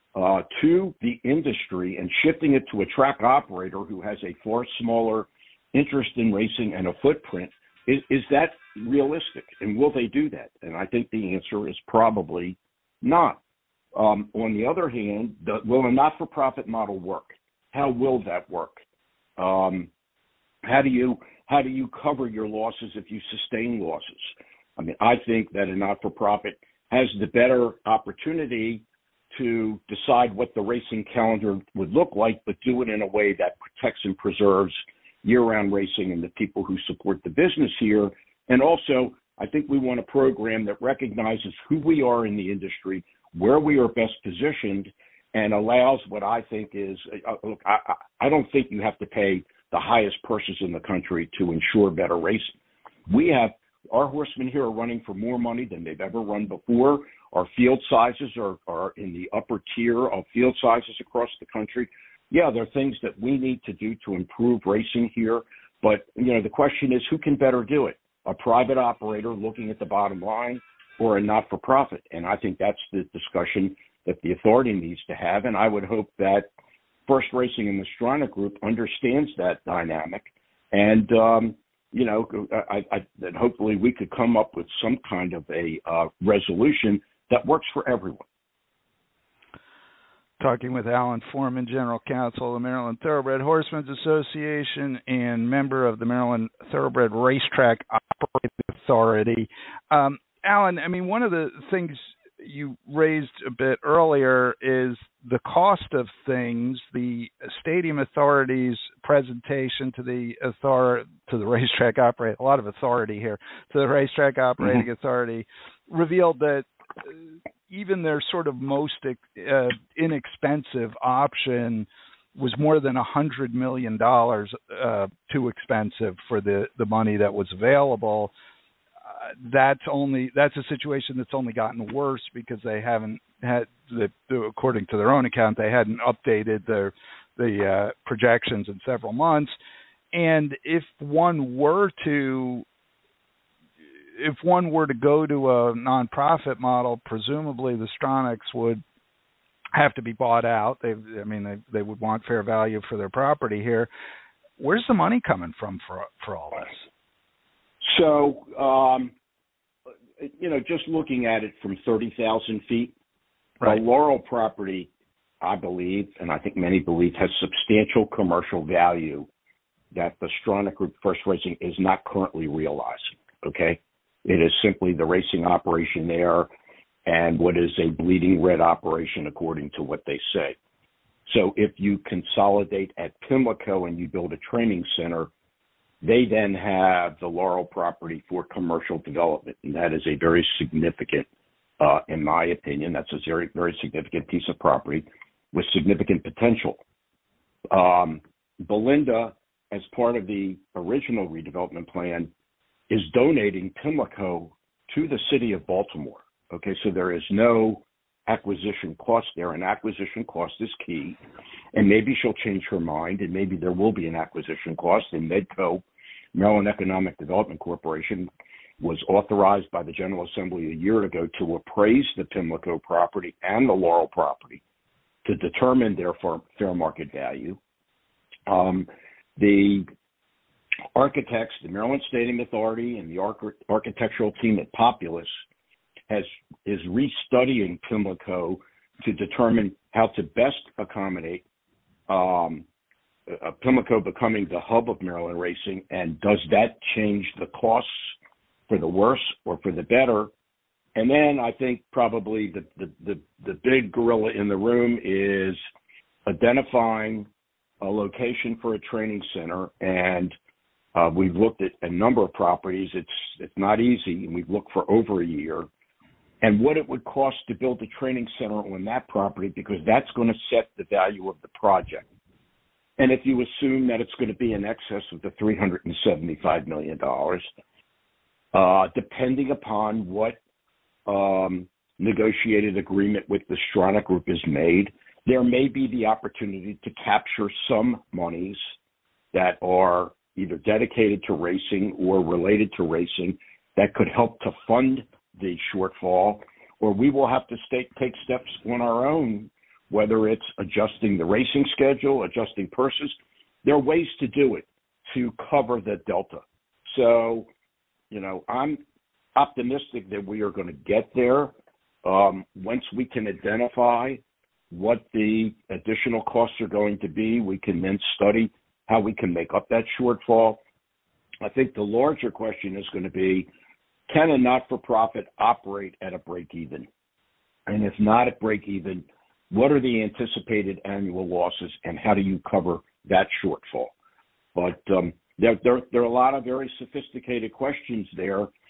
to the industry and shifting it to a track operator who has a far smaller interest in racing and a footprint, is that realistic? And will they do that? And I think the answer is probably not. On the other hand, will a not-for-profit model work? How will that work? How do you cover your losses if you sustain losses? I mean, I think that a not-for-profit has the better opportunity to decide what the racing calendar would look like, but do it in a way that protects and preserves year-round racing and the people who support the business here. And also, I think we want a program that recognizes who we are in the industry, where we are best positioned and allows what I think is, look, I don't think you have to pay the highest purses in the country to ensure better racing. Our horsemen here are running for more money than they've ever run before. Our field sizes are in the upper tier of field sizes across the country. Yeah, there are things that we need to do to improve racing here, but the question is, who can better do it? A private operator looking at the bottom line, or a not-for-profit? And I think that's the discussion that the authority needs to have, and I would hope that First Racing and the Stronach Group understands that dynamic, and that hopefully we could come up with some kind of a resolution that works for everyone. Talking with Alan Foreman, General Counsel of the Maryland Thoroughbred Horsemen's Association and member of the Maryland Thoroughbred Racetrack Operating Authority. Alan, I mean, one of the things you raised a bit earlier is the cost of things. The Stadium Authority's presentation to the racetrack operating, a lot of authority here, to the Racetrack Operating Authority, revealed that even their sort of most inexpensive option was more than $100 million too expensive for the money that was available. That's a situation that's only gotten worse because they haven't had, according to their own account, they hadn't updated the projections in several months. And if one were to go to a nonprofit model, presumably the Stronachs would have to be bought out. They would want fair value for their property here. Where's the money coming from for all this? So, just looking at it from 30,000 feet, right. The Laurel property, I believe, and I think many believe, has substantial commercial value that the Stronach Group First Racing is not currently realizing, okay? It is simply the racing operation there and what is a bleeding red operation according to what they say. So if you consolidate at Pimlico and you build a training center, they then have the Laurel property for commercial development, and that is a very significant, in my opinion, that's a very, very significant piece of property with significant potential. Belinda, as part of the original redevelopment plan, is donating Pimlico to the city of Baltimore. Okay, so there is no acquisition cost there, and acquisition cost is key. And maybe she'll change her mind, and maybe there will be an acquisition cost. And MEDCO, Maryland Economic Development Corporation, was authorized by the General Assembly a year ago to appraise the Pimlico property and the Laurel property to determine their fair market value. The architects, the Maryland Stadium Authority, and the architectural team at Populous is restudying Pimlico to determine how to best accommodate Pimlico becoming the hub of Maryland racing, and does that change the costs for the worse or for the better? And then I think probably the big gorilla in the room is identifying a location for a training center, and we've looked at a number of properties. It's not easy, and we've looked for over a year. And what it would cost to build a training center on that property, because that's going to set the value of the project. And if you assume that it's going to be in excess of the $375 million, depending upon what negotiated agreement with the Stronach Group is made, there may be the opportunity to capture some monies that are either dedicated to racing or related to racing that could help to fund the shortfall, or we will have to take steps on our own, whether it's adjusting the racing schedule, adjusting purses. There are ways to do it to cover the delta. So, I'm optimistic that we are going to get there. Once we can identify what the additional costs are going to be, we can then study how we can make up that shortfall. I think the larger question is going to be, can a not-for-profit operate at a break-even? And if not at break-even, what are the anticipated annual losses, and how do you cover that shortfall? But there are a lot of very sophisticated questions there,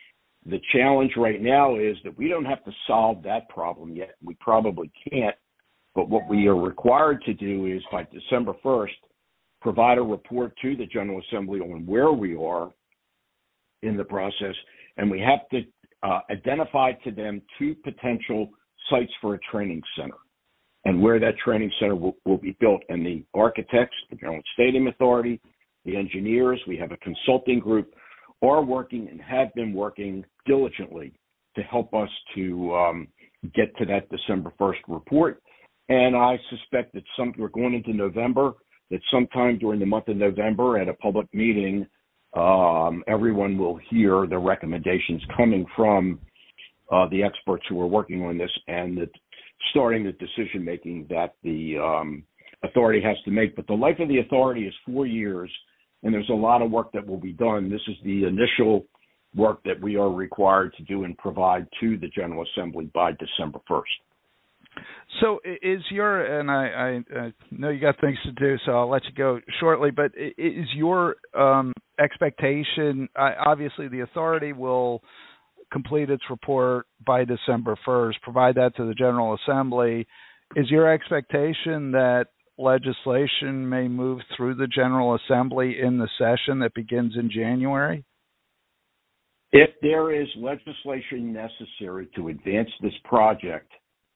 The challenge right now is that we don't have to solve that problem yet. We probably can't. But what we are required to do is by December 1st, provide a report to the General Assembly on where we are in the process. And we have to identify to them 2 potential sites for a training center and where that training center will be built. And the architects, the Maryland Stadium Authority, the engineers, we have a consulting group, are working and have been working diligently to help us to get to that December 1st report. And I suspect that we're going into November, that sometime during the month of November at a public meeting, everyone will hear the recommendations coming from the experts who are working on this and starting the decision making that the authority has to make. But the life of the authority is 4 years, and there's a lot of work that will be done. This is the initial work that we are required to do and provide to the General Assembly by December 1st. So is and I know you got things to do, so I'll let you go shortly, but is your expectation, obviously the authority will complete its report by December 1st, provide that to the General Assembly. Is your expectation that legislation may move through the General Assembly in the session that begins in January? If there is legislation necessary to advance this project,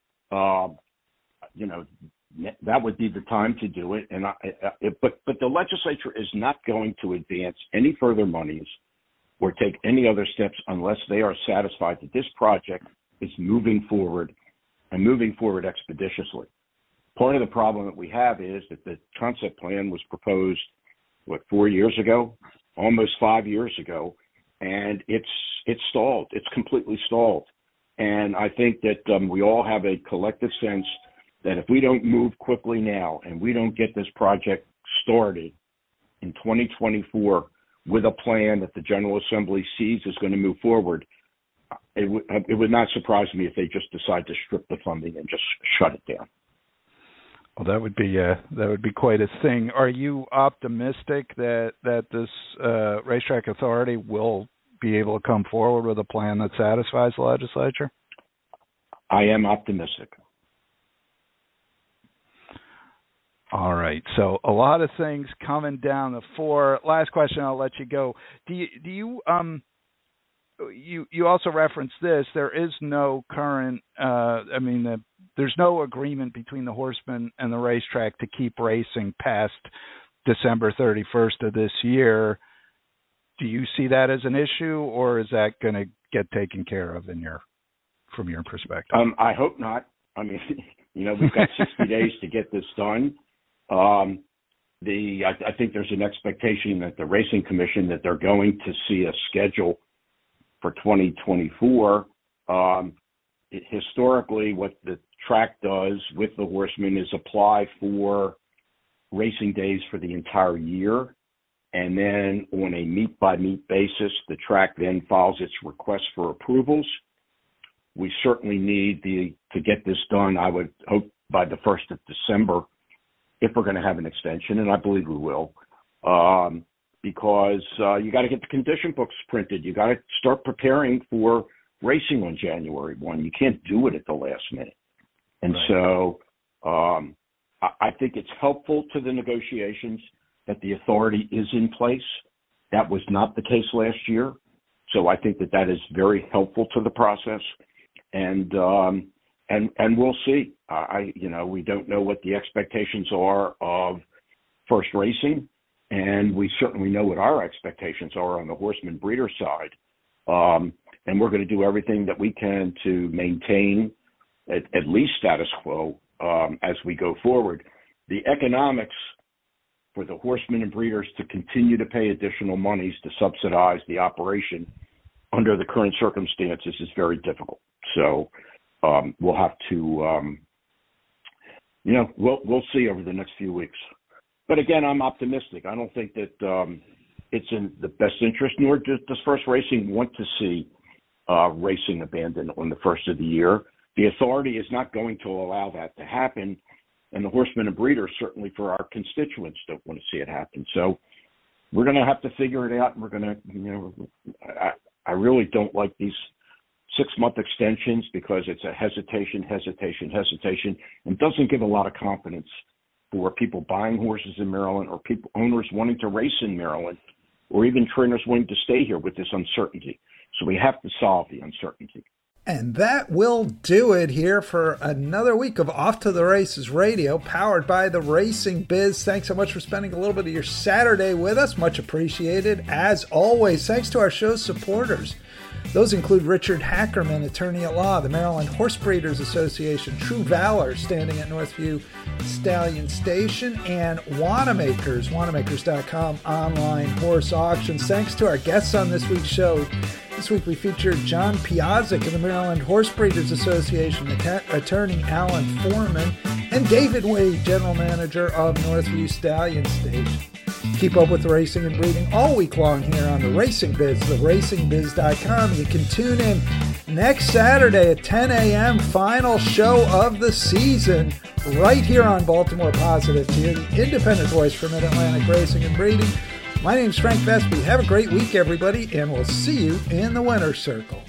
that would be the time to do it. And but the legislature is not going to advance any further monies or take any other steps unless they are satisfied that this project is moving forward and moving forward expeditiously. Part of the problem that we have is that the concept plan was proposed, 4 years ago, almost 5 years ago, and it's stalled. It's completely stalled. And I think that we all have a collective sense that if we don't move quickly now and we don't get this project started in 2024 with a plan that the General Assembly sees is going to move forward, it would not surprise me if they just decide to strip the funding and just shut it down. Well, that would be quite a thing. Are you optimistic that this racetrack authority will be able to come forward with a plan that satisfies the legislature? I am optimistic. All right. So a lot of things coming down the floor. Last question, I'll let you go. Do you also referenced this. There is no current. There's no agreement between the Horsemen and the racetrack to keep racing past December 31st of this year. Do you see that as an issue, or is that going to get taken care of from your perspective? I hope not. I mean, we've got 60 days to get this done. I think there's an expectation that the Racing Commission that they're going to see a schedule for 2024. Historically, what the track does with the Horsemen is apply for racing days for the entire year. And then on a meet-by-meet basis, the track then files its request for approvals. We certainly need to get this done, I would hope, by the 1st of December, if we're going to have an extension, and I believe we will, because you got to get the condition books printed. You got to start preparing for racing on January 1. You can't do it at the last minute. And right. So I think it's helpful to the negotiations that the authority is in place. That was not the case last year. So I think that is very helpful to the process. And we'll see. We don't know what the expectations are of first racing, and we certainly know what our expectations are on the Horseman breeder side. And we're going to do everything that we can to maintain at least status quo as we go forward. The economics for the Horsemen and breeders to continue to pay additional monies to subsidize the operation under the current circumstances is very difficult. So we'll have to, we'll see over the next few weeks. But again, I'm optimistic. I don't think that it's in the best interest, nor does First Racing want to see racing abandoned on the first of the year. The authority is not going to allow that to happen, and the Horsemen and breeders, certainly for our constituents, don't want to see it happen. So we're going to have to figure it out, and we're going to, I really don't like these 6-month extensions because it's a hesitation, and doesn't give a lot of confidence for people buying horses in Maryland or people owners wanting to race in Maryland, or even trainers wanting to stay here with this uncertainty. So we have to solve the uncertainty. And that will do it here for another week of Off to the Races Radio, powered by the Racing Biz. Thanks so much for spending a little bit of your Saturday with us. Much appreciated. As always, thanks to our show's supporters. Those include Richard Hackerman, attorney at law, the Maryland Horse Breeders Association, True Valor, standing at Northview Stallion Station, and Wanamaker's, Wanamakers.com online horse auctions. Thanks to our guests on this week's show. This week we featured John Piazzik of the Maryland Horse Breeders Association, attorney Alan Foreman, and David Wade, general manager of Northview Stallion Station. Keep up with racing and breeding all week long here on the Racing Biz, theracingbiz.com. You can tune in next Saturday at 10 a.m., final show of the season, right here on Baltimore Positive, to hear the independent voice for Mid-Atlantic Racing and Breeding. My name's Frank Vespi. Have a great week, everybody, and we'll see you in the winner's circle.